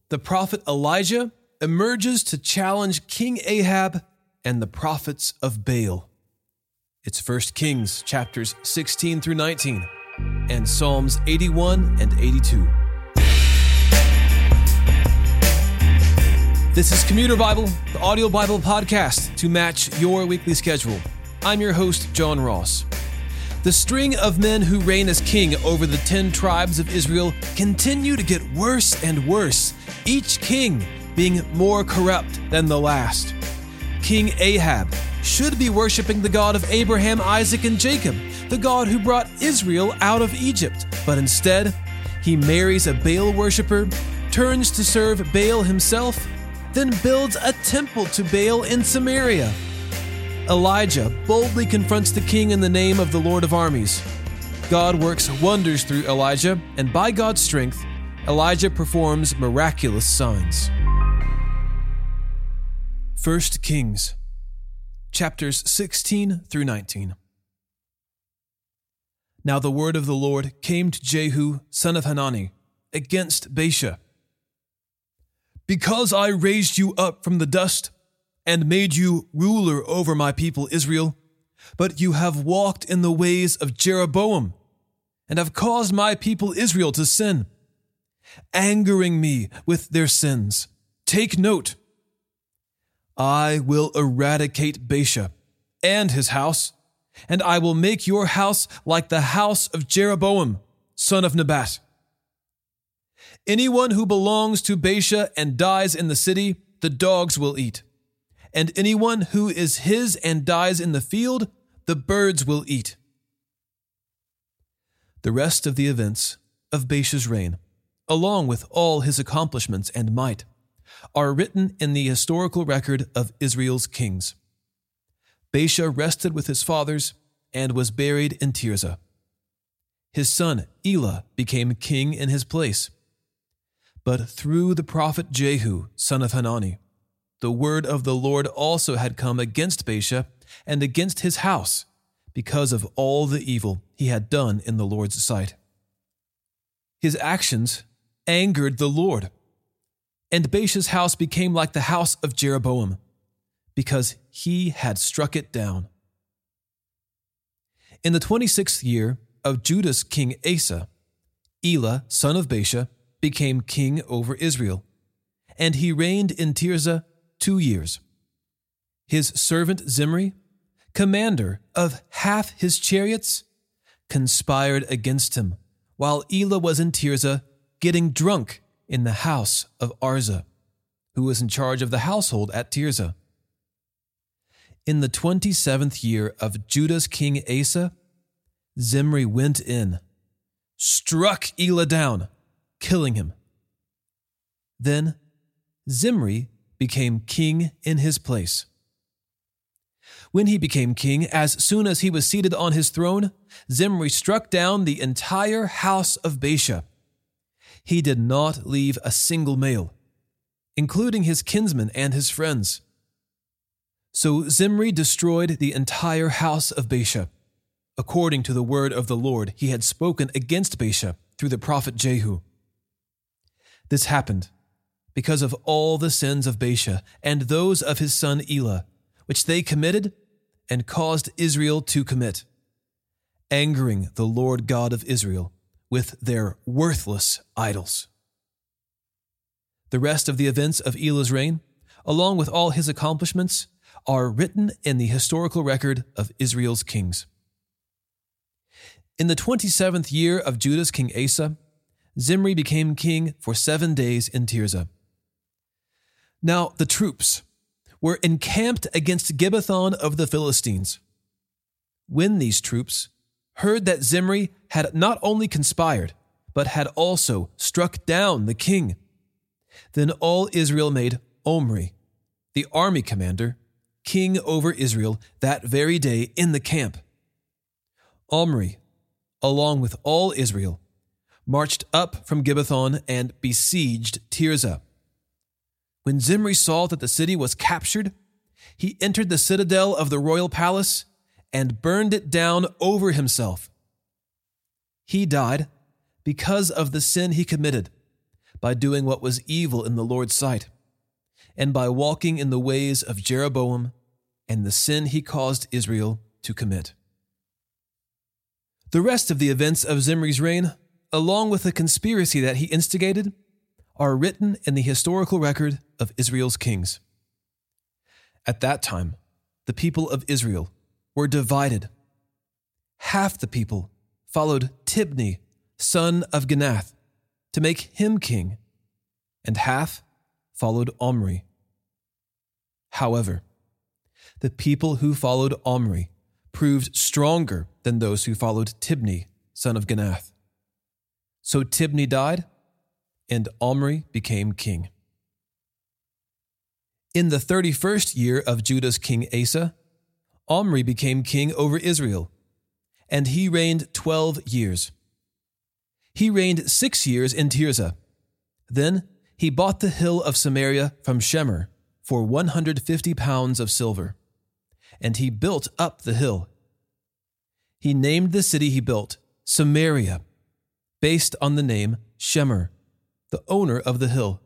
the prophet Elijah emerges to challenge King Ahab and the prophets of Baal. It's 1 Kings chapters 16 through 19 and Psalms 81 and 82. This is Commuter Bible, the audio Bible podcast to match your weekly schedule. I'm your host, John Ross. The string of men who reign as king over the 10 tribes of Israel continue to get worse and worse, each king being more corrupt than the last. King Ahab should be worshiping the God of Abraham, Isaac, and Jacob, the God who brought Israel out of Egypt, but instead, he marries a Baal worshiper, turns to serve Baal himself, then builds a temple to Baal in Samaria. Elijah boldly confronts the king in the name of the Lord of armies. God works wonders through Elijah, and by God's strength, Elijah performs miraculous signs. 1 Kings, chapters 16 through 19. Now the word of the Lord came to Jehu, son of Hanani, against Baasha. Because I raised you up from the dust and made you ruler over my people Israel, but you have walked in the ways of Jeroboam and have caused my people Israel to sin, angering me with their sins. Take note. I will eradicate Baasha and his house, and I will make your house like the house of Jeroboam, son of Nebat. Anyone who belongs to Baasha and dies in the city, the dogs will eat. And anyone who is his and dies in the field, the birds will eat. The rest of the events of Baasha's reign, along with all his accomplishments and might, are written in the historical record of Israel's kings. Baasha rested with his fathers and was buried in Tirzah. His son Elah became king in his place. But through the prophet Jehu, son of Hanani, the word of the Lord also had come against Baasha and against his house because of all the evil he had done in the Lord's sight. His actions angered the Lord, and Baasha's house became like the house of Jeroboam because he had struck it down. In the 26th year of Judah's king Asa, Elah, son of Baasha, became king over Israel, and he reigned in Tirzah 2 years. His servant Zimri, commander of half his chariots, conspired against him while Elah was in Tirzah getting drunk in the house of Arza, who was in charge of the household at Tirzah. In the 27th year of Judah's king Asa, Zimri went in, struck Elah down, killing him. Then Zimri became king in his place. When he became king, as soon as he was seated on his throne, Zimri struck down the entire house of Baasha. He did not leave a single male, including his kinsmen and his friends. So Zimri destroyed the entire house of Baasha, according to the word of the Lord he had spoken against Baasha through the prophet Jehu. This happened because of all the sins of Baasha and those of his son Elah, which they committed and caused Israel to commit, angering the Lord God of Israel with their worthless idols. The rest of the events of Elah's reign, along with all his accomplishments, are written in the historical record of Israel's kings. In the 27th year of Judah's king Asa, Zimri became king for 7 days in Tirzah. Now the troops were encamped against Gibbethon of the Philistines. When these troops heard that Zimri had not only conspired, but had also struck down the king, then all Israel made Omri, the army commander, king over Israel that very day in the camp. Omri, along with all Israel, marched up from Gibbethon and besieged Tirzah. When Zimri saw that the city was captured, he entered the citadel of the royal palace and burned it down over himself. He died because of the sin he committed, by doing what was evil in the Lord's sight, and by walking in the ways of Jeroboam and the sin he caused Israel to commit. The rest of the events of Zimri's reign, along with the conspiracy that he instigated, are written in the historical record of Israel's kings. At that time, the people of Israel were divided. Half the people followed Tibni, son of Ginath, to make him king, and half followed Omri. However, the people who followed Omri proved stronger than those who followed Tibni, son of Ginath. So Tibni died, and Omri became king. In the 31st year of Judah's king Asa, Omri became king over Israel, and he reigned 12 years. He reigned 6 years in Tirzah. Then he bought the hill of Samaria from Shemer for 150 pounds of silver, and he built up the hill. He named the city he built Samaria, based on the name Shemer, the owner of the hill.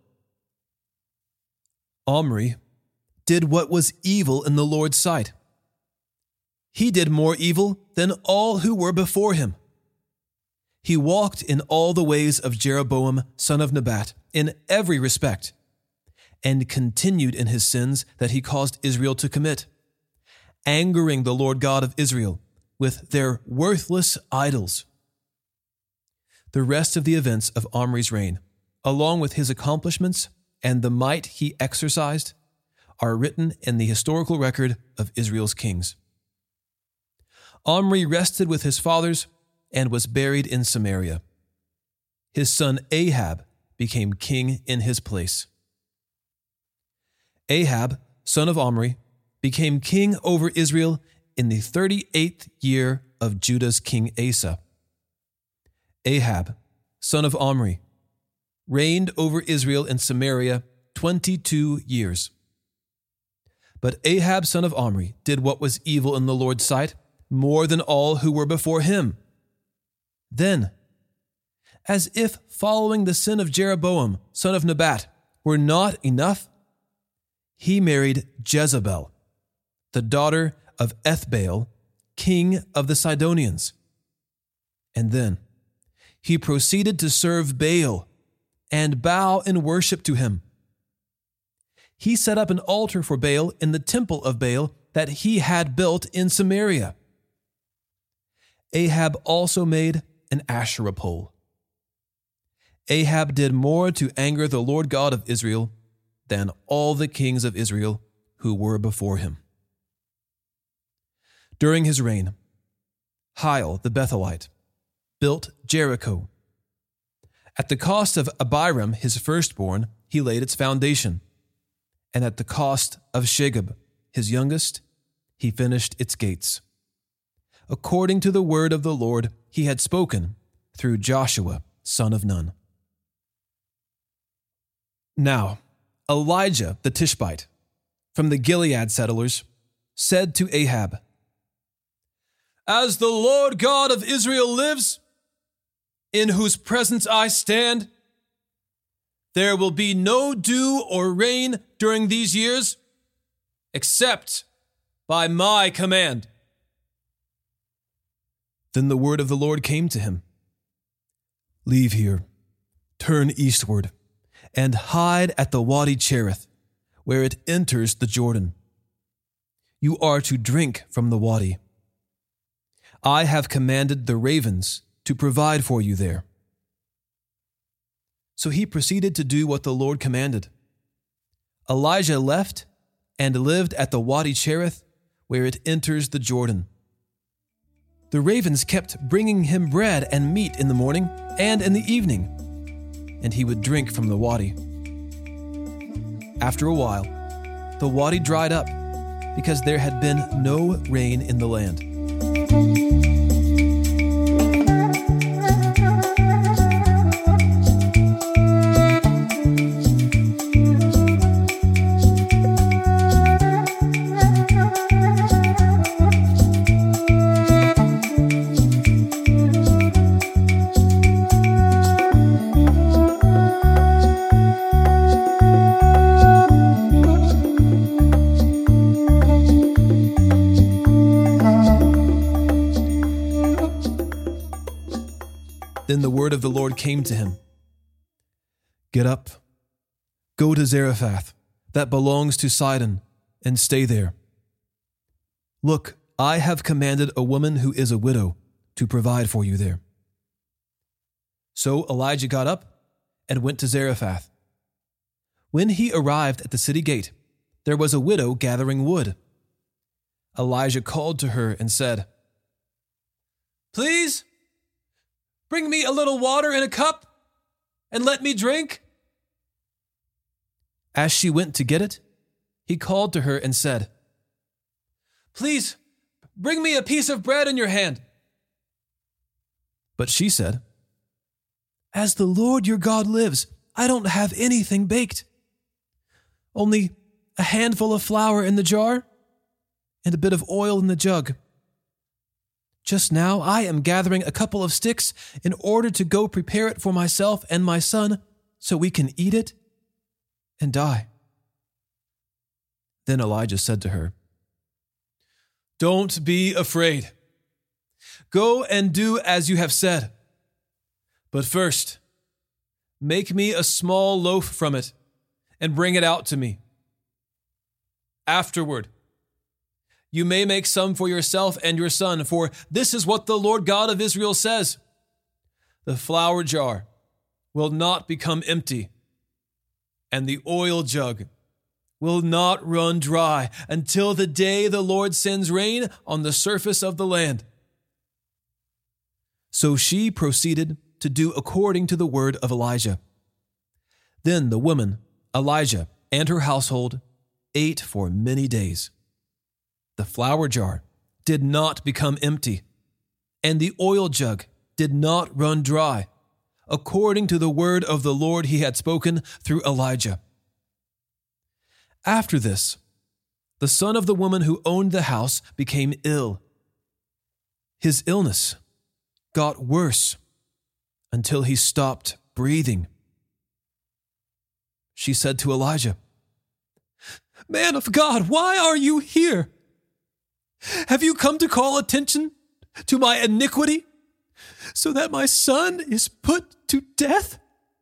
Omri did what was evil in the Lord's sight. He did more evil than all who were before him. He walked in all the ways of Jeroboam, son of Nebat, in every respect, and continued in his sins that he caused Israel to commit, angering the Lord God of Israel with their worthless idols. The rest of the events of Omri's reign, along with his accomplishments and the might he exercised, are written in the historical record of Israel's kings. Omri rested with his fathers and was buried in Samaria. His son Ahab became king in his place. Ahab, son of Omri, became king over Israel in the 38th year of Judah's king Asa. Ahab, son of Omri, reigned over Israel in Samaria 22 years. But Ahab, son of Omri, did what was evil in the Lord's sight, more than all who were before him. Then, as if following the sin of Jeroboam, son of Nebat, were not enough, he married Jezebel, the daughter of Ethbaal, king of the Sidonians. And then he proceeded to serve Baal and bow in worship to him. He set up an altar for Baal in the temple of Baal that he had built in Samaria. Ahab also made an Asherah pole. Ahab did more to anger the Lord God of Israel than all the kings of Israel who were before him. During his reign, Hiel the Bethelite built Jericho. At the cost of Abiram, his firstborn, he laid its foundation, and at the cost of Shegub, his youngest, he finished its gates, according to the word of the Lord he had spoken through Joshua, son of Nun. Now, Elijah the Tishbite, from the Gilead settlers, said to Ahab, "As the Lord God of Israel lives, in whose presence I stand, there will be no dew or rain during these years, except by my command." Then the word of the Lord came to him. "Leave here, turn eastward, and hide at the Wadi Cherith, where it enters the Jordan. You are to drink from the wadi. I have commanded the ravens to provide for you there." So he proceeded to do what the Lord commanded. Elijah left and lived at the Wadi Cherith, where it enters the Jordan. The ravens kept bringing him bread and meat in the morning and in the evening, and he would drink from the wadi. After a while, the wadi dried up because there had been no rain in the land. Then the word of the Lord came to him. Get up, go to Zarephath, that belongs to Sidon, and stay there. Look, I have commanded a woman who is a widow to provide for you there. So Elijah got up and went to Zarephath. When he arrived at the city gate, there was a widow gathering wood. Elijah called to her and said, Please, bring me a little water in a cup and let me drink. As she went to get it, he called to her and said, Please, bring me a piece of bread in your hand. But she said, As the Lord your God lives, I don't have anything baked. Only a handful of flour in the jar and a bit of oil in the jug. Just now I am gathering a couple of sticks in order to go prepare it for myself and my son so we can eat it and die. Then Elijah said to her, Don't be afraid. Go and do as you have said. But first, make me a small loaf from it and bring it out to me. Afterward, you may make some for yourself and your son, for this is what the Lord God of Israel says. The flour jar will not become empty, and the oil jug will not run dry until the day the Lord sends rain on the surface of the land. So she proceeded to do according to the word of Elijah. Then the woman, Elijah, and her household ate for many days. The flour jar did not become empty, and the oil jug did not run dry, according to the word of the Lord he had spoken through Elijah. After this, the son of the woman who owned the house became ill. His illness got worse until he stopped breathing. She said to Elijah, Man of God, why are you here? Have you come to call attention to my iniquity so that my son is put to death?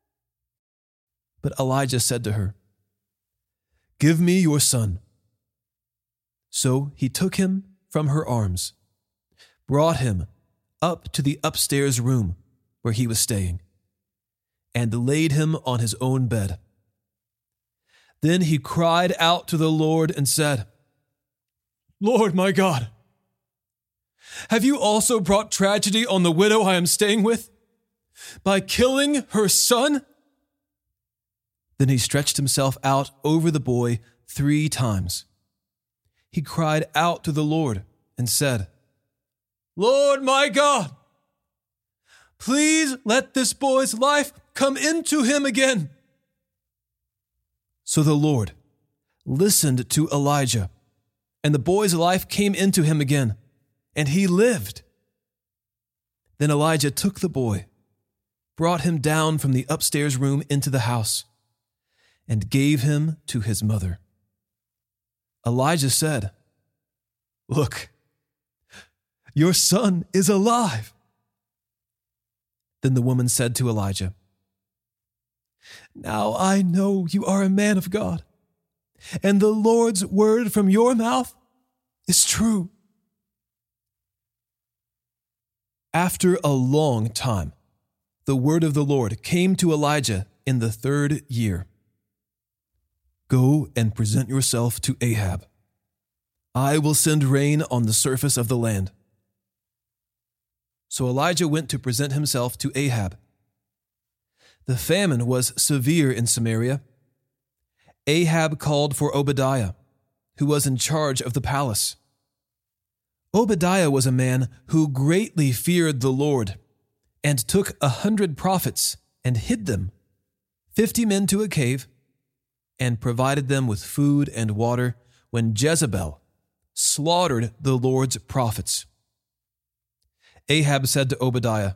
But Elijah said to her, Give me your son. So he took him from her arms, brought him up to the upstairs room where he was staying, and laid him on his own bed. Then he cried out to the Lord and said, Lord my God, have you also brought tragedy on the widow I am staying with by killing her son? Then he stretched himself out over the boy 3 times. He cried out to the Lord and said, Lord my God, please let this boy's life come into him again. So the Lord listened to Elijah, and the boy's life came into him again, and he lived. Then Elijah took the boy, brought him down from the upstairs room into the house, and gave him to his mother. Elijah said, Look, your son is alive. Then the woman said to Elijah, Now I know you are a man of God, and the Lord's word from your mouth is true. After a long time, the word of the Lord came to Elijah in the 3rd year. Go and present yourself to Ahab. I will send rain on the surface of the land. So Elijah went to present himself to Ahab. The famine was severe in Samaria. Ahab called for Obadiah, who was in charge of the palace. Obadiah was a man who greatly feared the Lord and took 100 prophets and hid them, 50 men to a cave, and provided them with food and water when Jezebel slaughtered the Lord's prophets. Ahab said to Obadiah,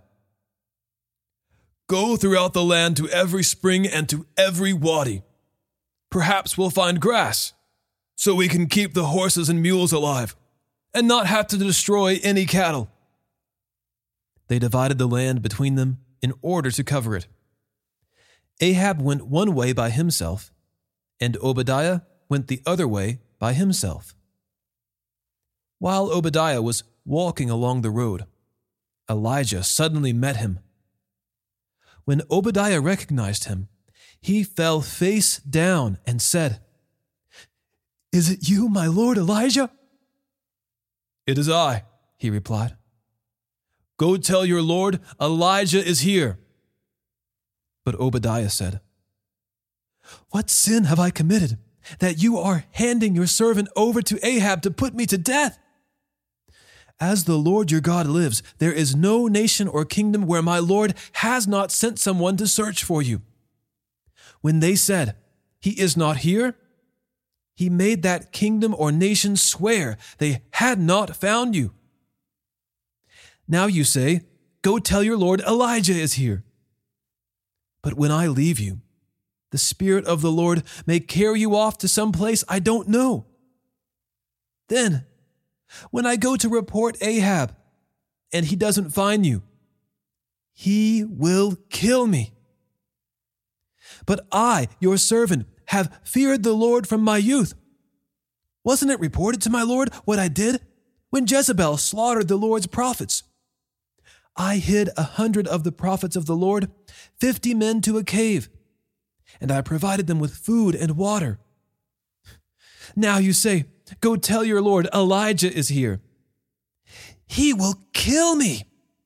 Go throughout the land to every spring and to every wadi. Perhaps we'll find grass, so we can keep the horses and mules alive and not have to destroy any cattle. They divided the land between them in order to cover it. Ahab went one way by himself, and Obadiah went the other way by himself. While Obadiah was walking along the road, Elijah suddenly met him. When Obadiah recognized him, he fell face down and said, "Is it you, my lord Elijah?" "It is I," he replied. "Go tell your lord Elijah is here." But Obadiah said, "What sin have I committed that you are handing your servant over to Ahab to put me to death? As the Lord your God lives, there is no nation or kingdom where my Lord has not sent someone to search for you. When they said, 'He is not here,' he made that kingdom or nation swear they had not found you. Now you say, 'Go tell your Lord Elijah is here.' But when I leave you, the Spirit of the Lord may carry you off to some place I don't know. Then, when I go to report Ahab, and he doesn't find you, he will kill me. But I, your servant, have feared the Lord from my youth. Wasn't it reported to my Lord what I did when Jezebel slaughtered the Lord's prophets? I hid 100 of the prophets of the Lord, 50 men to a cave, and I provided them with food and water. Now you say, 'Go tell your Lord Elijah is here.' He will kill me."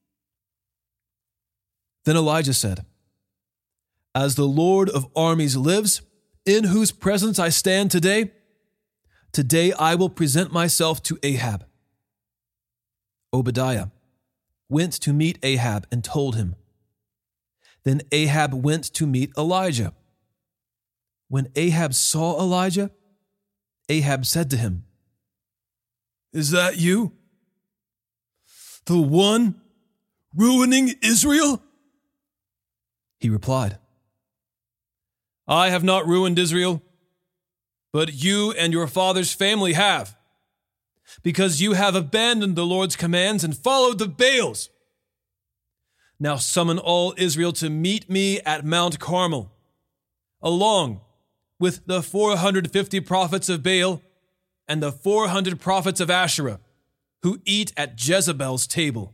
Then Elijah said, "As the Lord of armies lives, in whose presence I stand today, today I will present myself to Ahab." Obadiah went to meet Ahab and told him. Then Ahab went to meet Elijah. When Ahab saw Elijah, Ahab said to him, "Is that you? The one ruining Israel?" He replied, "I have not ruined Israel, but you and your father's family have, because you have abandoned the Lord's commands and followed the Baals. Now summon all Israel to meet me at Mount Carmel, along with the 450 prophets of Baal and the 400 prophets of Asherah, who eat at Jezebel's table."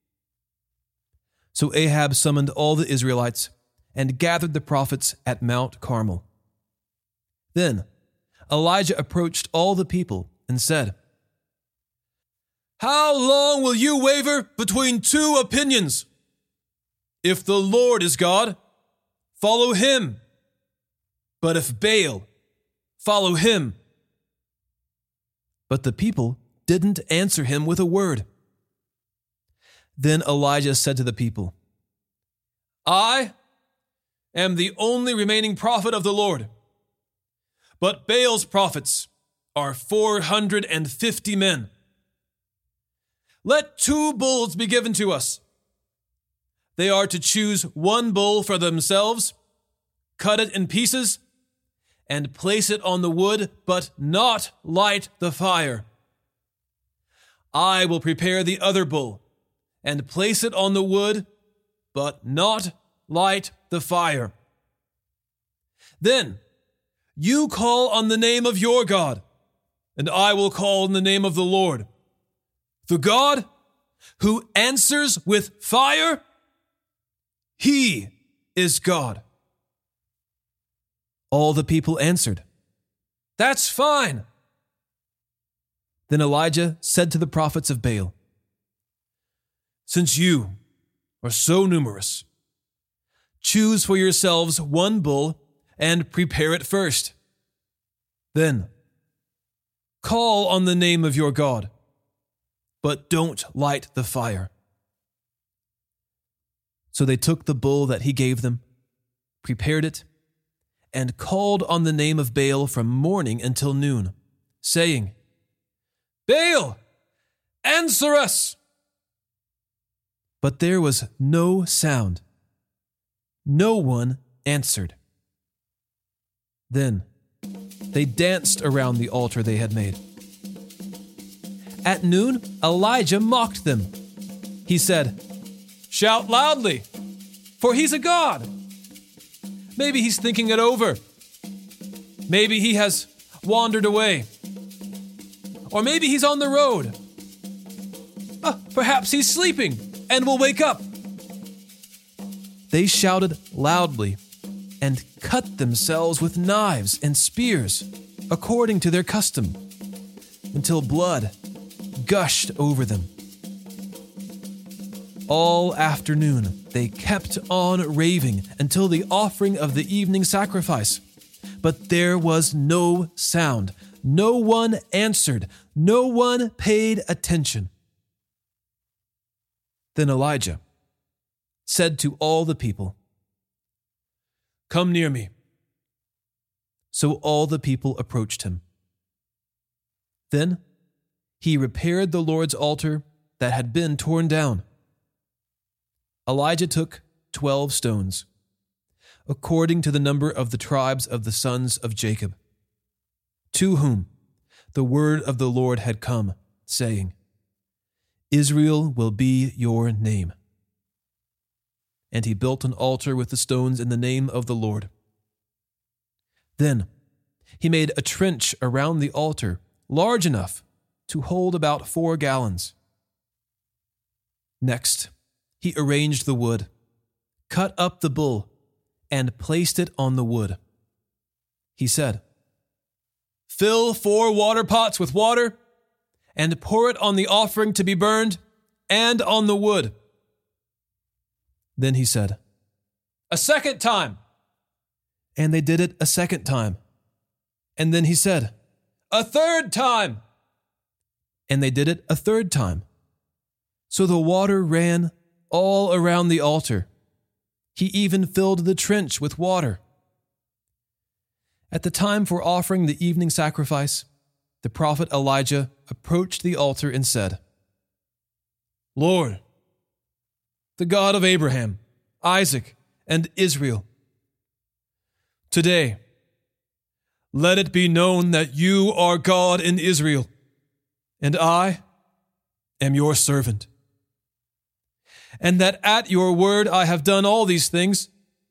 So Ahab summoned all the Israelites and gathered the prophets at Mount Carmel. Then Elijah approached all the people and said, "How long will you waver between two opinions? If the Lord is God, follow him. But if Baal, follow him." But the people didn't answer him with a word. Then Elijah said to the people, "I am the only remaining prophet of the Lord, but Baal's prophets are 450 men. Let 2 bulls be given to us. They are to choose 1 bull for themselves, cut it in pieces, and place it on the wood, but not light the fire. I will prepare the other bull and place it on the wood, but not light the fire. Then you call on the name of your God, and I will call on the name of the Lord. The God who answers with fire, he is God." All the people answered, "That's fine." Then Elijah said to the prophets of Baal, "Since you are so numerous, choose for yourselves 1 bull and prepare it first. Then call on the name of your God, but don't light the fire." So they took the bull that he gave them, prepared it, and called on the name of Baal from morning until noon, saying, "Baal, answer us!" But there was no sound. No one answered. Then they danced around the altar they had made. At noon, Elijah mocked them. He said, "Shout loudly, for he's a god. Maybe he's thinking it over. Maybe he has wandered away. Or maybe he's on the road. Perhaps he's sleeping and will wake up. They shouted loudly and cut themselves with knives and spears, according to their custom, until blood gushed over them. All afternoon they kept on raving until the offering of the evening sacrifice. But there was no sound. No one answered. No one paid attention. Then Elijah said to all the people, "Come near me." So all the people approached him. Then he repaired the Lord's altar that had been torn down. Elijah took 12 stones, according to the number of the tribes of the sons of Jacob, to whom the word of the Lord had come, saying, "Israel will be your name." And he built an altar with the stones in the name of the Lord. Then he made a trench around the altar, large enough to hold about 4 gallons. Next, he arranged the wood, cut up the bull, and placed it on the wood. He said, "Fill 4 water pots with water, and pour it on the offering to be burned and on the wood." Then he said, "A second time." And they did it a second time. And then he said, "A third time." And they did it a third time. So the water ran all around the altar. He even filled the trench with water. At the time for offering the evening sacrifice, the prophet Elijah approached the altar and said, "Lord, the God of Abraham, Isaac, and Israel, today, let it be known that you are God in Israel, and I am your servant, and that at your word I have done all these things.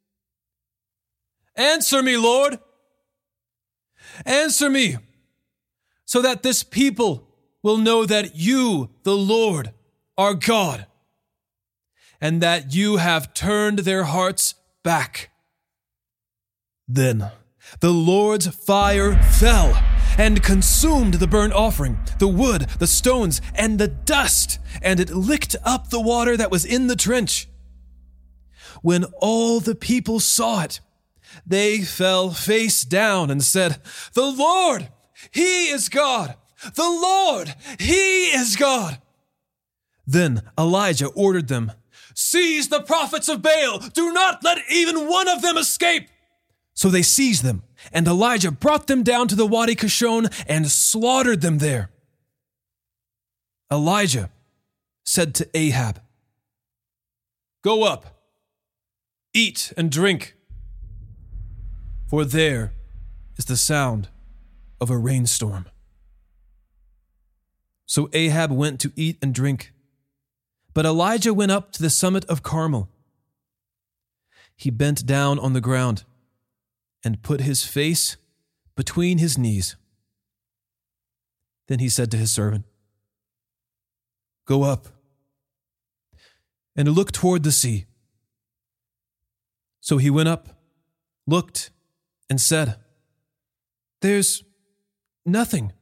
Answer me, Lord. Answer me, so that this people will know that you, the Lord, are God, and that you have turned their hearts back." Then the Lord's fire fell and consumed the burnt offering, the wood, the stones, and the dust, and it licked up the water that was in the trench. When all the people saw it, they fell face down and said, "The Lord, He is God! The Lord, He is God!" Then Elijah ordered them, "Seize the prophets of Baal! Do not let even one of them escape!" So they seized them, and Elijah brought them down to the Wadi Kishon and slaughtered them there. Elijah said to Ahab, "Go up, eat and drink, for there is the sound of a rainstorm." So Ahab went to eat and drink, but Elijah went up to the summit of Carmel. He bent down on the ground and put his face between his knees. Then he said to his servant, "Go up and look toward the sea." So he went up, looked, and said, "There's nothing."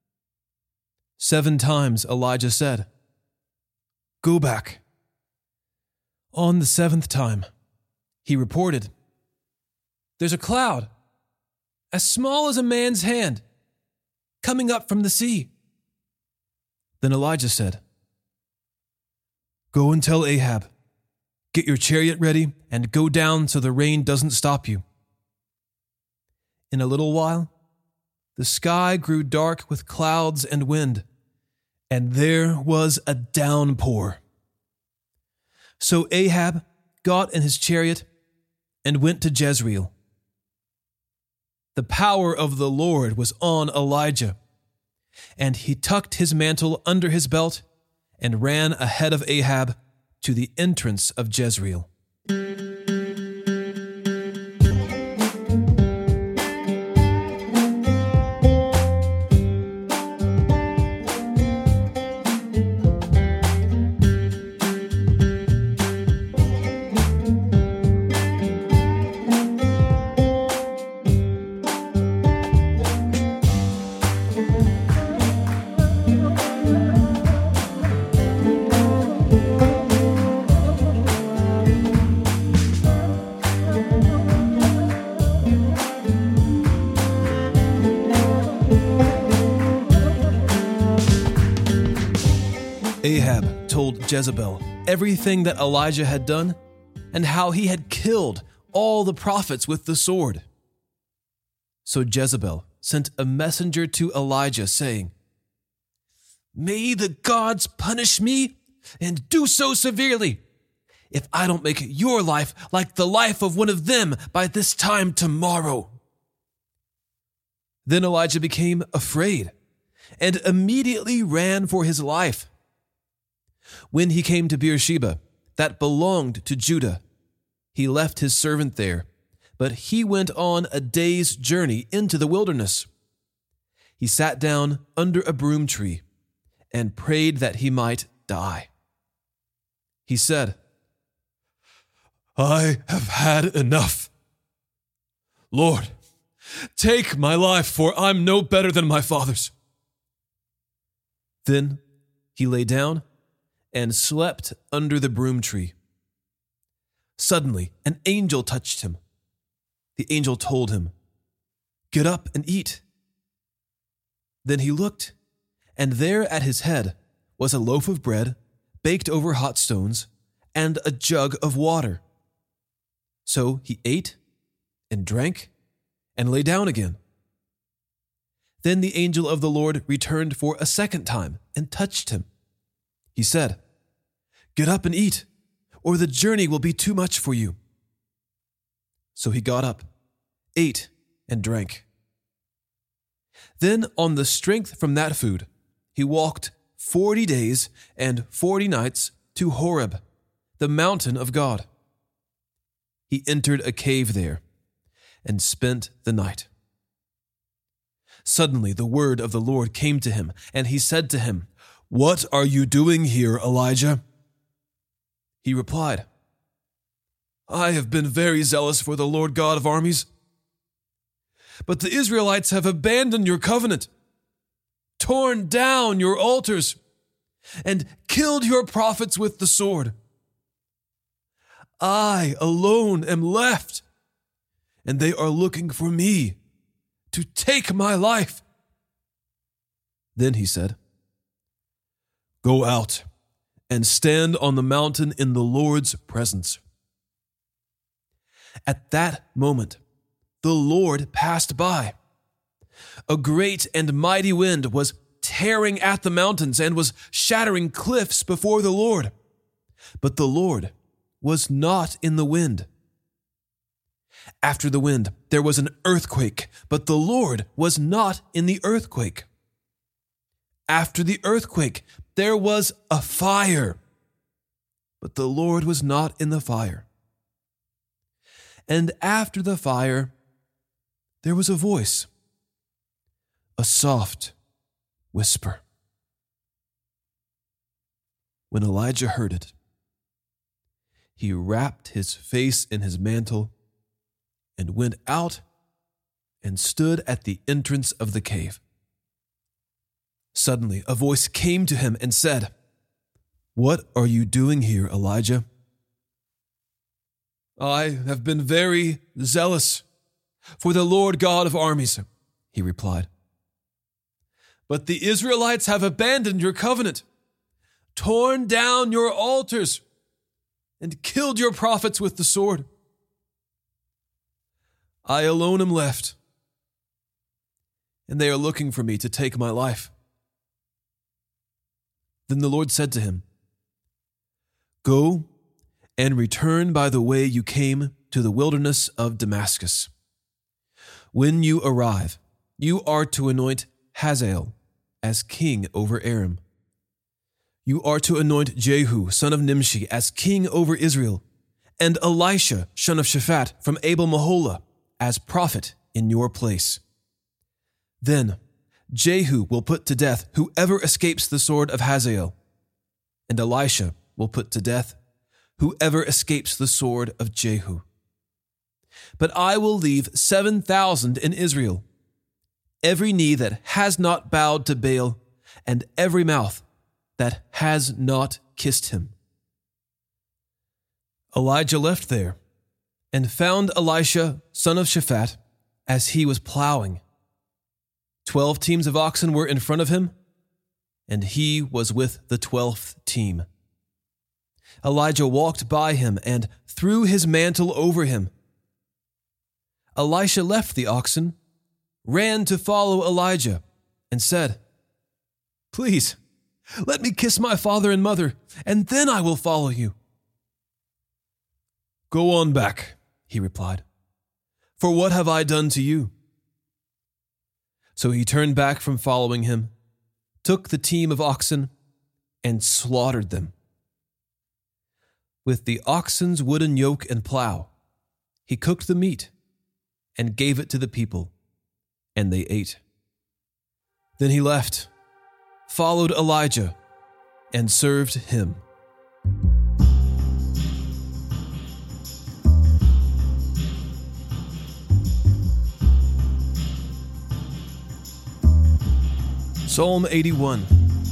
7 times Elijah said, "Go back." On the 7th time, he reported, "There's a cloud, as small as a man's hand, coming up from the sea." Then Elijah said, "Go and tell Ahab, get your chariot ready and go down so the rain doesn't stop you." In a little while, the sky grew dark with clouds and wind, and there was a downpour. So Ahab got in his chariot and went to Jezreel. The power of the Lord was on Elijah, and he tucked his mantle under his belt and ran ahead of Ahab to the entrance of Jezreel. Ahab told Jezebel everything that Elijah had done and how he had killed all the prophets with the sword. So Jezebel sent a messenger to Elijah saying, "May the gods punish me and do so severely if I don't make your life like the life of one of them by this time tomorrow." Then Elijah became afraid and immediately ran for his life. When he came to Beersheba, that belonged to Judah, he left his servant there, but he went on a day's journey into the wilderness. He sat down under a broom tree and prayed that he might die. He said, "I have had enough. Lord, take my life, for I'm no better than my fathers." Then he lay down and slept under the broom tree. Suddenly, an angel touched him. The angel told him, "Get up and eat." Then he looked, and there at his head was a loaf of bread baked over hot stones and a jug of water. So he ate and drank and lay down again. Then the angel of the Lord returned for a second time and touched him. He said, "Get up and eat, or the journey will be too much for you." So he got up, ate, and drank. Then on the strength from that food, he walked 40 days and 40 nights to Horeb, the mountain of God. He entered a cave there and spent the night. Suddenly the word of the Lord came to him, and he said to him, "What are you doing here, Elijah?" He replied, "I have been very zealous for the Lord God of armies. But the Israelites have abandoned your covenant, torn down your altars, and killed your prophets with the sword. I alone am left, and they are looking for me to take my life." Then he said, "Go out and stand on the mountain in the Lord's presence." At that moment, the Lord passed by. A great and mighty wind was tearing at the mountains and was shattering cliffs before the Lord. But the Lord was not in the wind. After the wind, there was an earthquake, but the Lord was not in the earthquake. After the earthquake, there was a fire, but the Lord was not in the fire. And after the fire, there was a voice, a soft whisper. When Elijah heard it, he wrapped his face in his mantle and went out and stood at the entrance of the cave. Suddenly, a voice came to him and said, "What are you doing here, Elijah?" "I have been very zealous for the Lord God of armies," he replied. "But the Israelites have abandoned your covenant, torn down your altars, and killed your prophets with the sword. I alone am left, and they are looking for me to take my life." Then the Lord said to him, "Go and return by the way you came to the wilderness of Damascus. When you arrive, you are to anoint Hazael as king over Aram. You are to anoint Jehu, son of Nimshi, as king over Israel, and Elisha, son of Shaphat, from Abel-Meholah, as prophet in your place. Then Jehu will put to death whoever escapes the sword of Hazael, and Elisha will put to death whoever escapes the sword of Jehu. But I will leave 7,000 in Israel, every knee that has not bowed to Baal, and every mouth that has not kissed him." Elijah left there and found Elisha, son of Shaphat, as he was plowing. 12 teams of oxen were in front of him, and he was with the 12th team. Elijah walked by him and threw his mantle over him. Elisha left the oxen, ran to follow Elijah, and said, "Please, let me kiss my father and mother, and then I will follow you." "Go on back," he replied, "for what have I done to you?" So he turned back from following him, took the team of oxen, and slaughtered them. With the oxen's wooden yoke and plow, he cooked the meat and gave it to the people, and they ate. Then he left, followed Elijah, and served him. Psalm 81.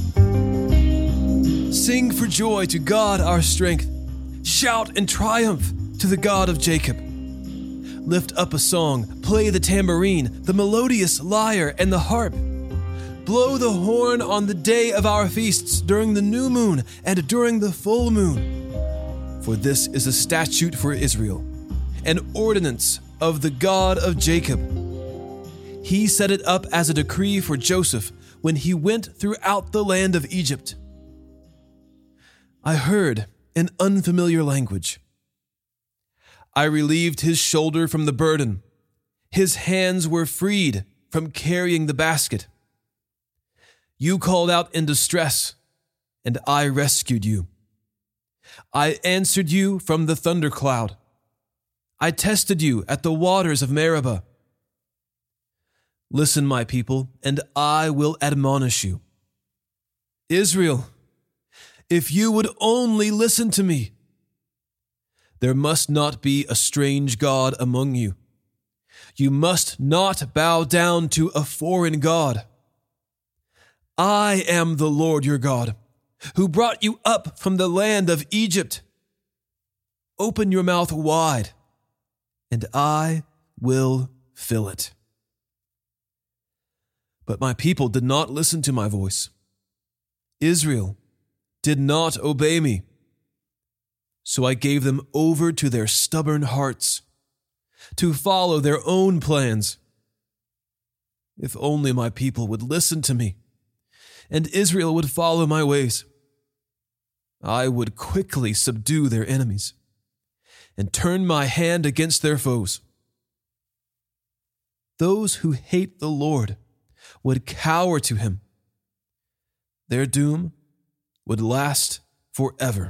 Sing for joy to God our strength. Shout in triumph to the God of Jacob. Lift up a song, play the tambourine, the melodious lyre, and the harp. Blow the horn on the day of our feasts, during the new moon and during the full moon. For this is a statute for Israel, an ordinance of the God of Jacob. He set it up as a decree for Joseph when he went throughout the land of Egypt. I heard an unfamiliar language. I relieved his shoulder from the burden. His hands were freed from carrying the basket. You called out in distress, and I rescued you. I answered you from the thundercloud. I tested you at the waters of Meribah. Listen, my people, and I will admonish you. Israel, if you would only listen to me. There must not be a strange god among you. You must not bow down to a foreign god. I am the Lord your God, who brought you up from the land of Egypt. Open your mouth wide, and I will fill it. But my people did not listen to my voice. Israel did not obey me. So I gave them over to their stubborn hearts, to follow their own plans. If only my people would listen to me, and Israel would follow my ways, I would quickly subdue their enemies and turn my hand against their foes. Those who hate the Lord would cower to him. Their doom would last forever.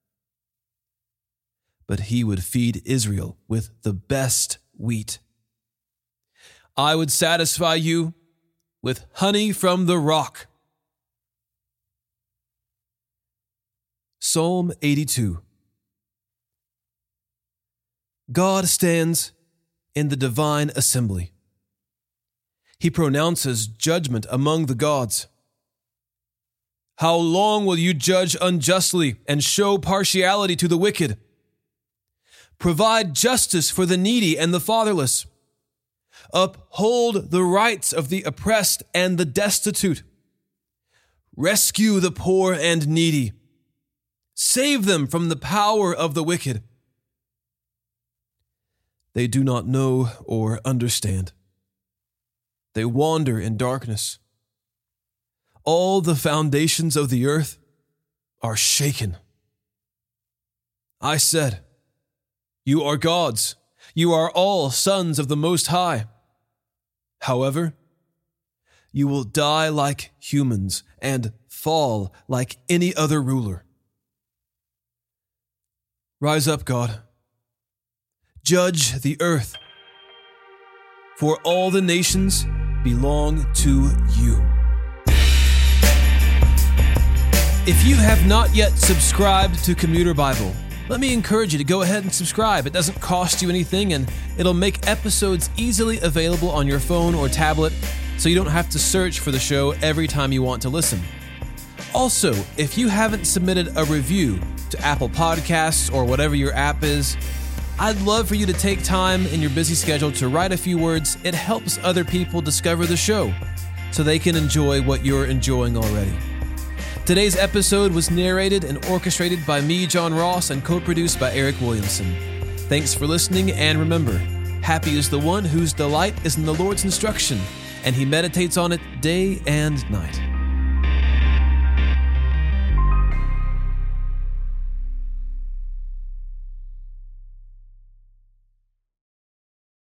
But he would feed Israel with the best wheat. I would satisfy you with honey from the rock. Psalm 82. God stands in the divine assembly. He pronounces judgment among the gods. How long will you judge unjustly and show partiality to the wicked? Provide justice for the needy and the fatherless. Uphold the rights of the oppressed and the destitute. Rescue the poor and needy. Save them from the power of the wicked. They do not know or understand. They wander in darkness. All the foundations of the earth are shaken. I said, you are gods. You are all sons of the Most High. However, you will die like humans and fall like any other ruler. Rise up, God. Judge the earth. For all the nations belong to you. If you have not yet subscribed to Commuter Bible, let me encourage you to go ahead and subscribe. It doesn't cost you anything, and it'll make episodes easily available on your phone or tablet, so you don't have to search for the show every time you want to listen. Also, if you haven't submitted a review to Apple Podcasts or whatever your app is, I'd love for you to take time in your busy schedule to write a few words. It helps other people discover the show so they can enjoy what you're enjoying already. Today's episode was narrated and orchestrated by me, John Ross, and co-produced by Eric Williamson. Thanks for listening, and remember, happy is the one whose delight is in the Lord's instruction, and he meditates on it day and night.